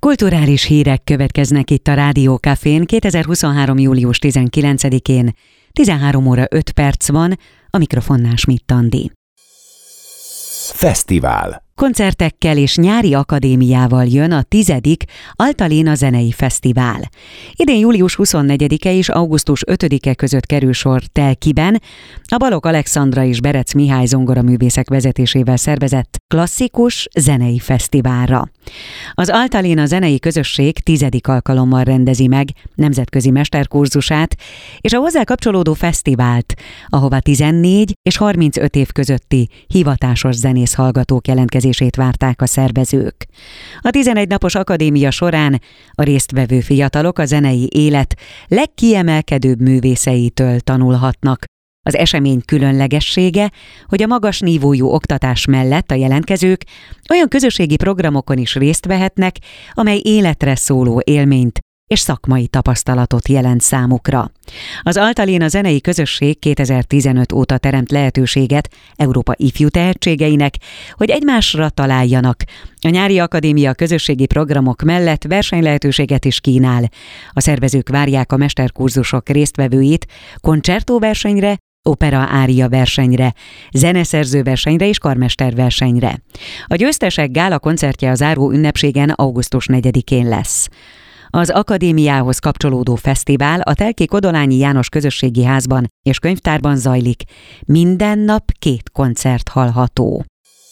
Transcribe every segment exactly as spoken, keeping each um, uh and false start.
Kulturális hírek következnek itt a Rádió Cafén kétezer-huszonhárom. július tizenkilencedikén, tizenhárom óra öt perc van, a mikrofonnál Schmidt Andi. Fesztivál. Koncertekkel és nyári akadémiával jön a tizedik Altalena Zenei Fesztivál. Idén július huszonnegyedike és augusztus ötödike között kerül sor Telkiben, a Balogh Alexandra és Berec Mihály zongoraművészek vezetésével szervezett klasszikus zenei fesztiválra. Az Altalena Zenei Közösség tizedik alkalommal rendezi meg nemzetközi mesterkurzusát és a hozzá kapcsolódó fesztivált, ahová tizennégy és harmincöt év közötti hivatásos zenész hallgatók jelentkezését várták a szervezők. A tizenegy napos akadémia során a résztvevő fiatalok a zenei élet legkiemelkedőbb művészeitől tanulhatnak. Az esemény különlegessége, hogy a magas nívójú oktatás mellett a jelentkezők olyan közösségi programokon is részt vehetnek, amely életre szóló élményt és szakmai tapasztalatot jelent számukra. Az Altalena Zenei Közösség kétezer-tizenöt óta teremt lehetőséget Európa ifjú tehetségeinek, hogy egymásra találjanak. A nyári akadémia közösségi programok mellett versenylehetőséget is kínál. A szervezők várják a mesterkurzusok résztvevőit koncertóversenyre, opera-ária versenyre, zeneszerző versenyre és karmester versenyre. A győztesek gála koncertje a záró ünnepségen augusztus negyedikén lesz. Az akadémiához kapcsolódó fesztivál a Telki Kodolányi János Közösségi Házban és Könyvtárban zajlik. Minden nap két koncert hallható.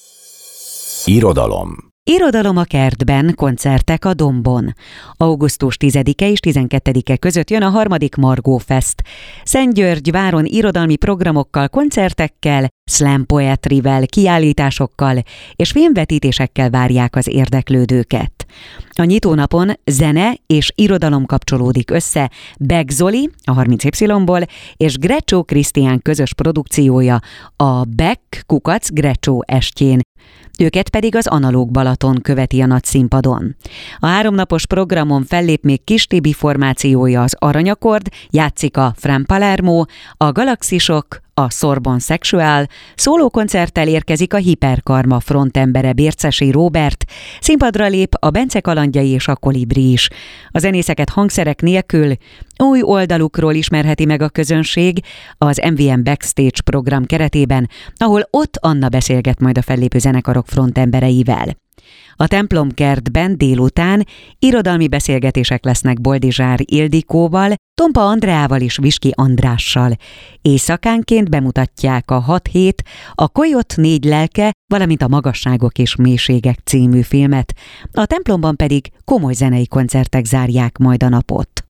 Irodalom. Irodalom a kertben, koncertek a Dombon. augusztus tizedike és tizenkettedike között jön a harmadik Margó Fest. Szentgyörgyváron irodalmi programokkal, koncertekkel, slam poetryvel, kiállításokkal és filmvetítésekkel várják az érdeklődőket. A nyitónapon zene és irodalom kapcsolódik össze Beck Zoli, a harminc Y-ból, és Grecsó Krisztián közös produkciója a Beck Kukac Grecsó estjén. Őket pedig az Analóg Balaton követi a nagy színpadon. A háromnapos programon fellép még Kis Tibi formációja, az Aranyakord, játszik a Fran Palermo, a Galaxisok, a Sorbonne Sexual, szólókoncerttel érkezik a Hiperkarma frontembere Bércesi Róbert, színpadra lép a Bence kalandjai és a Kolibri is. A zenészeket hangszerek nélkül új oldalukról ismerheti meg a közönség az em vé em Backstage program keretében, ahol ott Anna beszélget majd a fellépő zenekarok frontembereivel. A templomkertben délután irodalmi beszélgetések lesznek Boldizsár Ildikóval, Tompa Andreával és Viski Andrással. Éjszakánként bemutatják a hat hét, a Kolyott négy lelke, valamint a Magasságok és mélységek című filmet. A templomban pedig komoly zenei koncertek zárják majd a napot.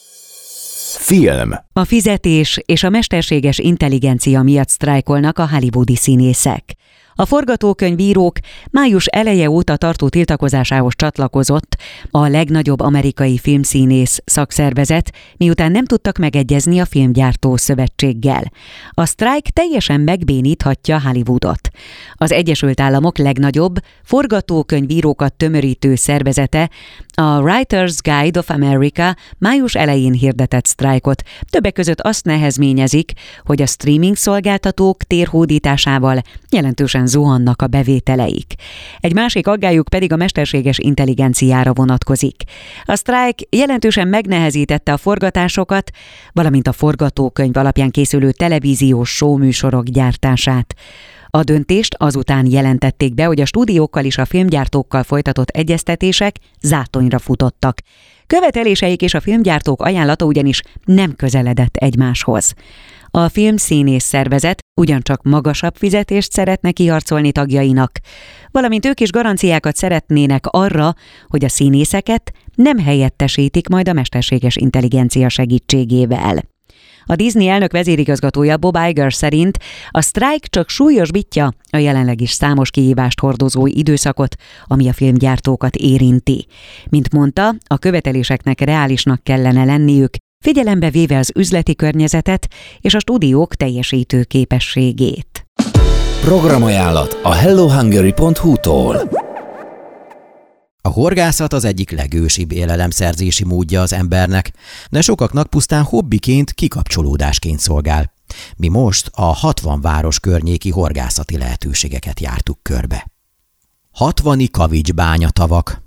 Film. A fizetés és a mesterséges intelligencia miatt sztrájkolnak a hollywoodi színészek. A forgatókönyvírók május eleje óta tartó tiltakozásához csatlakozott a legnagyobb amerikai filmszínész szakszervezet, miután nem tudtak megegyezni a filmgyártó szövetséggel. A sztrájk teljesen megbéníthatja Hollywoodot. Az Egyesült Államok legnagyobb forgatókönyvírókat tömörítő szervezete, a Writers Guild of America május elején hirdetett sztrájkot. Többek között azt nehezményezik, hogy a streaming szolgáltatók térhódításával jelentősen zuhannak a bevételeik. Egy másik aggályuk pedig a mesterséges intelligenciára vonatkozik. A sztrájk jelentősen megnehezítette a forgatásokat, valamint a forgatókönyv alapján készülő televíziós showműsorok gyártását. A döntést azután jelentették be, hogy a stúdiókkal és a filmgyártókkal folytatott egyeztetések zátonyra futottak. Követeléseik és a filmgyártók ajánlata ugyanis nem közeledett egymáshoz. A filmszínész szervezet ugyancsak magasabb fizetést szeretne kiharcolni tagjainak, valamint ők is garanciákat szeretnének arra, hogy a színészeket nem helyettesítik majd a mesterséges intelligencia segítségével. A Disney elnök vezérigazgatója Bob Iger szerint a sztrájk csak súlyosbítja a jelenleg is számos kihívást hordozó időszakot, ami a filmgyártókat érinti. Mint mondta, a követeléseknek reálisnak kellene lenniük, figyelembe véve az üzleti környezetet és a stúdiók teljesítő képességét. Programajánlat a hello hungary pont hu-tól. A horgászat az egyik legősibb élelemszerzési módja az embernek, de sokaknak pusztán hobbiként, kikapcsolódásként szolgál. Mi most a hatvan város környéki horgászati lehetőségeket jártuk körbe. hatvani kavicsbánya tavak.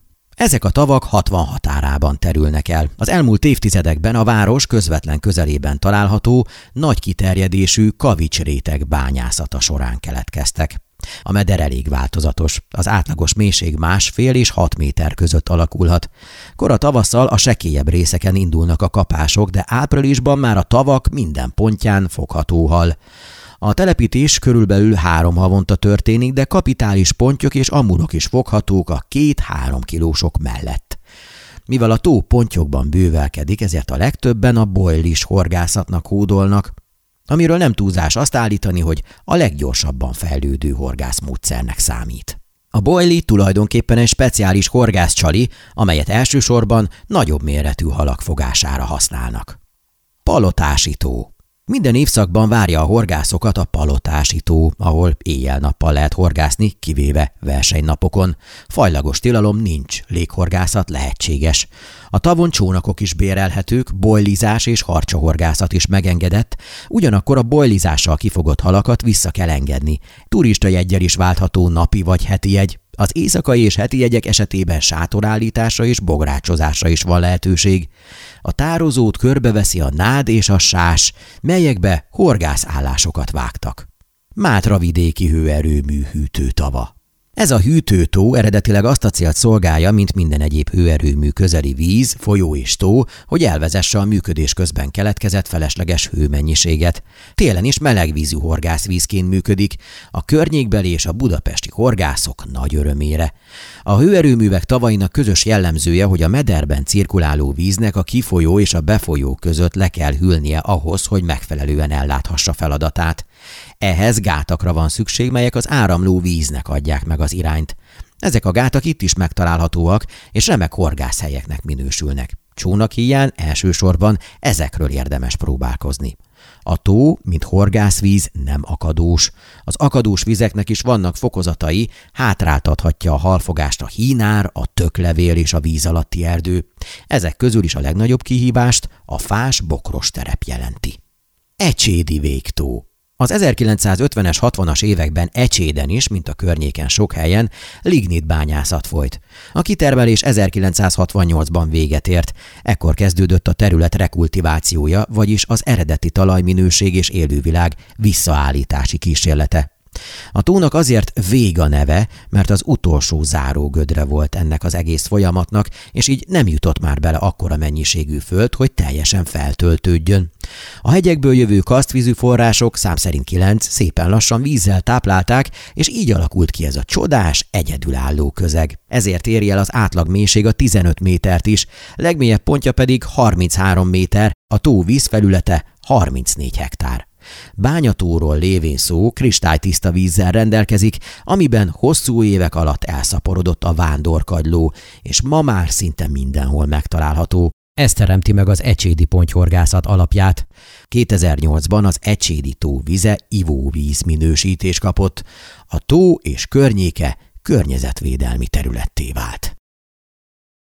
Ezek a tavak hatvan határában terülnek el. Az elmúlt évtizedekben a város közvetlen közelében található, nagy kiterjedésű kavicsréteg bányászata során keletkeztek. A meder elég változatos, az átlagos mélység másfél és hat méter között alakulhat. Kora tavasszal a sekélyebb részeken indulnak a kapások, de áprilisban már a tavak minden pontján fogható hal. A telepítés körülbelül három havonta történik, de kapitális pontyok és amurok is foghatók a két-három kilósok mellett. Mivel a tó pontyokban bővelkedik, ezért a legtöbben a boilis horgászatnak hódolnak, amiről nem túlzás azt állítani, hogy a leggyorsabban fejlődő horgászmódszernek számít. A boili tulajdonképpen egy speciális horgászcsali, amelyet elsősorban nagyobb méretű halak fogására használnak. Palotási tó. Minden évszakban várja a horgászokat a Palotási tó, ahol éjjel-nappal lehet horgászni, kivéve versenynapokon. Fajlagos tilalom nincs, léghorgászat lehetséges. A tavon csónakok is bérelhetők, boilizás és harcsahorgászat is megengedett, ugyanakkor a boilizással kifogott halakat vissza kell engedni. Turista jeggyel is váltható napi vagy heti jegy. Az éjszakai és heti jegyek esetében sátorállításra és bográcsozásra is van lehetőség. A tározót körbeveszi a nád és a sás, melyekbe horgászállásokat vágtak. Mátravidéki hőerőmű hűtőtava. Ez a hűtőtó eredetileg azt a célt szolgálja, mint minden egyéb hőerőmű közeli víz, folyó és tó, hogy elvezesse a működés közben keletkezett felesleges hőmennyiséget. Télen is melegvízű horgászvízként működik, a környékbeli és a budapesti horgászok nagy örömére. A hőerőművek tavainak közös jellemzője, hogy a mederben cirkuláló víznek a kifolyó és a befolyó között le kell hűlnie ahhoz, hogy megfelelően elláthassa feladatát. Ehhez gátakra van szükség, melyek az áramló víznek adják meg az irányt. Ezek a gátak itt is megtalálhatóak, és remek horgászhelyeknek minősülnek. Csónakhíján elsősorban ezekről érdemes próbálkozni. A tó, mint horgászvíz, nem akadós. Az akadós vizeknek is vannak fokozatai, hátráltathatja a halfogást a hínár, a töklevél és a víz alatti erdő. Ezek közül is a legnagyobb kihívást a fás bokros terep jelenti. Ecsédi végtó. Az ezerkilencszázötvenes, hatvanas években Ecséden is, mint a környéken sok helyen, lignit bányászat folyt. A kitermelés ezerkilencszázhatvannyolcban véget ért, ekkor kezdődött a terület rekultivációja, vagyis az eredeti talajminőség és élővilág visszaállítási kísérlete. A tónak azért Véga neve, mert az utolsó zárógödre volt ennek az egész folyamatnak, és így nem jutott már bele akkora mennyiségű föld, hogy teljesen feltöltődjön. A hegyekből jövő kasztvízű források, szám szerint kilenc, szépen lassan vízzel táplálták, és így alakult ki ez a csodás, egyedülálló közeg. Ezért éri el az átlag mélység a tizenöt métert is, legmélyebb pontja pedig harminchárom méter, a tó vízfelülete harmincnégy hektár. Bányatóról lévén szó kristálytiszta vízzel rendelkezik, amiben hosszú évek alatt elszaporodott a vándorkagyló, és ma már szinte mindenhol megtalálható. Ez teremti meg az ecsédi pontyhorgászat alapját. kétezer-nyolcban az Ecsédi tó vize ivóvíz minősítést kapott. A tó és környéke környezetvédelmi területté vált.